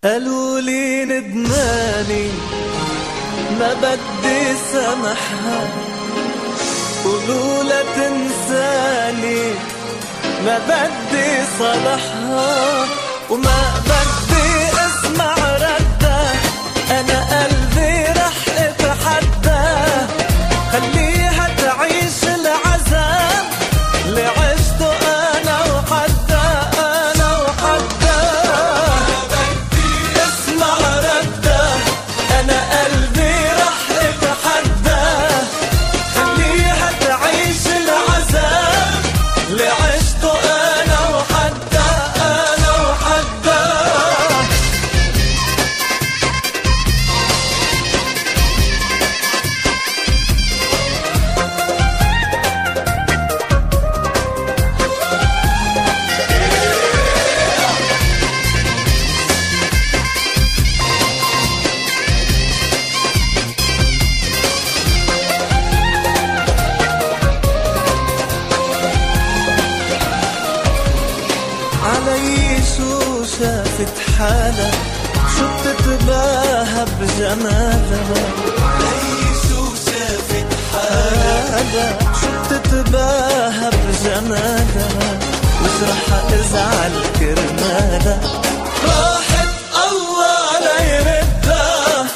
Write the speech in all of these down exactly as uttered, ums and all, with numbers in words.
قالوا لي ندماني ما بدي سامحها، قولوا لا تنساني ما بدي صلحها، وما بدي اسمع ردها، انا قلبي رح اتحدى، خليها تعيش العذاب اللي عشته انا وحدها، انا وحدها. ما بدي اسمع ردها، انا قلبي رح اتحدى، خليها تعيش العذاب اللي عشته انا وحدها، انا وحدها. علي شو شافت حالها، شو بتتباهى بجمالها، علي شو شافت حالها، شو بتتباهى بجمالها، وش رح ازعل كرمالها، راحت الله لا يردها.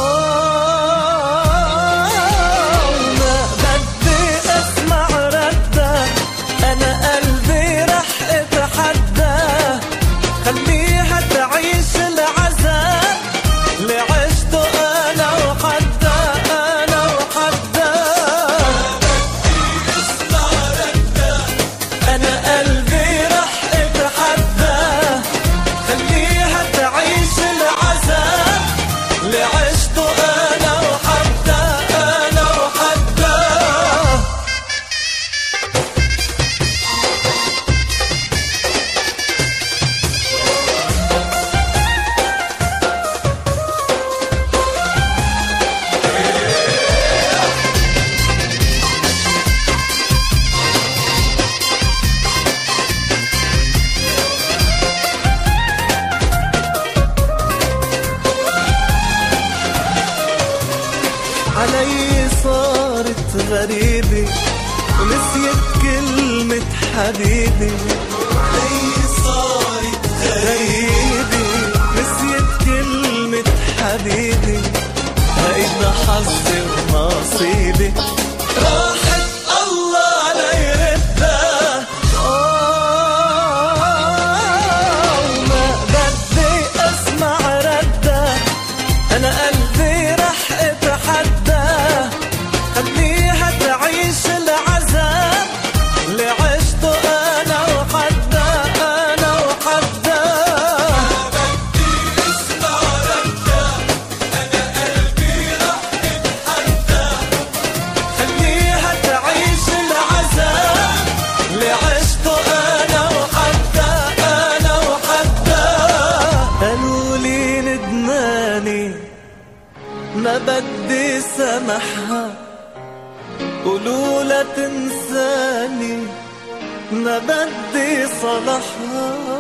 ما بدي اسمع ردها، انا قلبي رح اتحدى، خليها تعيش العذاب اللي عشته انا وحدها، انا وحدها. ما بدي اسمع ردها، انا قلبي رح اتحدى، خليها تعيش العذاب اللي عشته انا وحدها، انا وحدها. علي صارت غريبة ونسيت كلمة حبيبي، علي صارت غريبة نسيت كلمة حبيبي، هيدا حظي ونصيبي، راحت الله لا يردها. وما بدي اسمع ردها، انا قلبي رح اتحدى، خليها تعيش العذاب اللي عشته انا وحدها، انا وحدها. ما بدي اسمع ردها، انا قلبي رح اتحدى، خليها تعيش العذاب اللي عشته انا وحدها، انا وحدها. قالوا لي ندماني ما بدي سامحها، قولوا لا تنساني ما بدي صلحها.